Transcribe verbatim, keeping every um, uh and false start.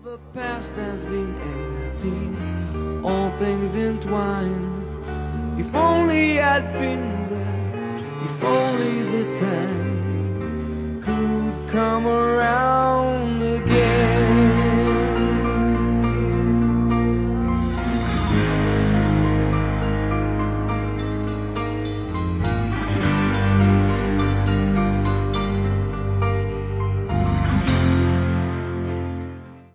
The past has been empty, all things entwined. If only I'd been there, if only the time could come around.